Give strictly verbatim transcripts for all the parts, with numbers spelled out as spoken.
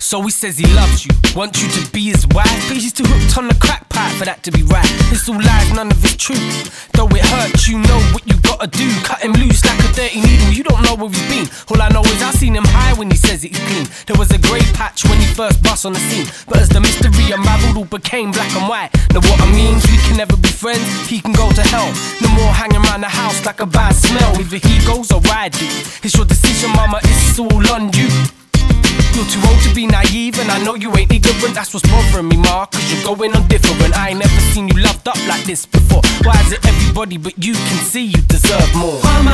So he says he loves you, wants you to be his wife, but he's too hooked on the crack pipe for that to be right. It's all lies, none of it's true. Though it hurts, you know what you gotta do. Cut him loose like a dirty needle, you don't know where he's been. All I know is I seen him high when he says he's clean. There was a grey patch when he first bust on the scene, but as the mystery unraveled, all became black and white. Know what I mean? We can never be friends, he can go to hell. No more hanging around the house like a bad smell. Either he goes or I do. It's your decision, mama, it's all on you. You're too old to be naive, and I know you ain't ignorant. That's what's bothering me, ma, cause you're going on different. I ain't never seen you loved up like this before. Why is it everybody but you can see you deserve more? Mama,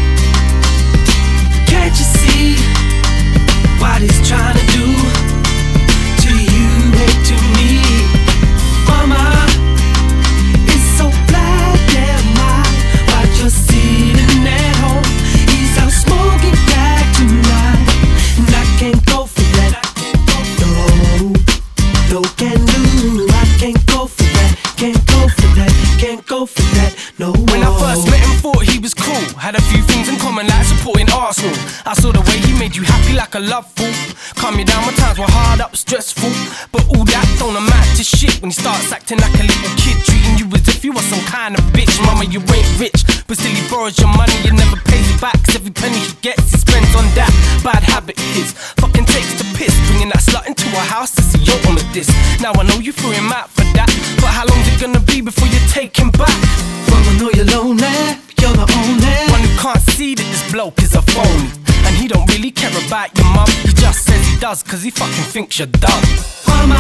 can't you see what he's trying to do to you and to me? Mama, it's so black and white while you're sitting at home. He's out smoking back tonight, and I can't go for that. No, no can do. I can't go for that. Can't go for that. Can't go for that. No. When I first met him, thought he was cool. Had a few things in common, like supporting Arsenal. I saw the way he made you happy like a love fool. Calm you down when times were hard up, stressful. But all that don't amount to shit when he starts acting like a little kid, treating you as if you were some kind of bitch. Mama, you ain't rich, but still he borrows your money and never pays it back. Cause every penny he gets, he spends on that bad habit his. Fucking takes the piss, bringing that slut into our house to see yo on the disc. Now I know you threw him out for that, but how long's it gonna be before you take him back? Mama, know you're lonely, you're the only one who can't see that this bloke is a phony. And he don't really care about your mum, he just says he does cause he fucking thinks you're dumb. Mama,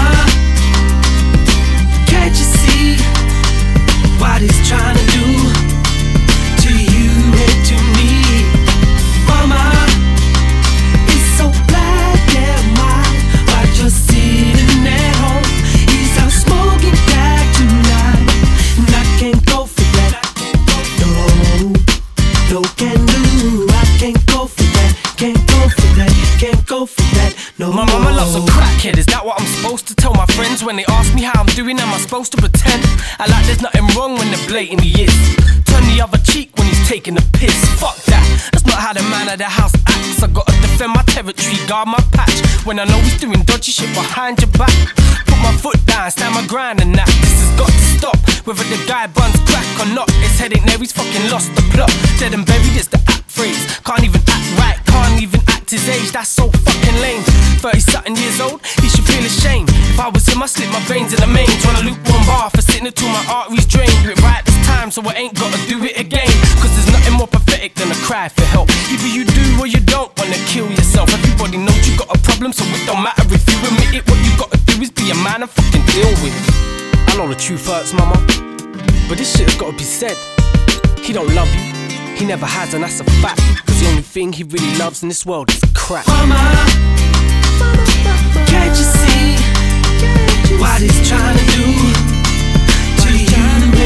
can't you see what he's trying to do to you and to me? Mama, it's so black and white while you're sitting at home. He's out smoking back tonight, and I can't go for that. No, no can do. I can't go for that. Can't go for that. Can't go for that. No. My mama loves a crackhead, is that what I'm supposed to tell my friends? When they ask me how I'm doing, am I supposed to pretend? I like there's nothing wrong when they're blatantly is. Turn the other cheek when he's taking a piss. Fuck that, that's not how the man of the house acts. I gotta defend my territory, guard my patch. When I know he's doing dodgy shit behind your back, put my foot down, stand my ground and that. This has got to stop, whether the guy buns crack or not. His head ain't there, he's fucking lost the plot. Dead and buried is the act phrase. Can't even act right, can't even act his age. That's so fucking lame. Thirty something years old, he should feel ashamed. If I was him, I'd slip my veins in the main. Tryna loop one bar for sitting until my arteries drain. Do it right this time, so I ain't gotta do it again. Cause there's nothing more pathetic than a cry for help. Either you do or you don't wanna kill yourself. Everybody knows you got a problem, so it don't matter if you admit it. What you gotta do is be a man and fucking deal with it. I know the truth hurts, mama, but this shit has gotta be said. He don't love you, he never has, and that's a fact. Cause the only thing he really loves in this world is crack. Mama, can't you see what he's trying to do to you?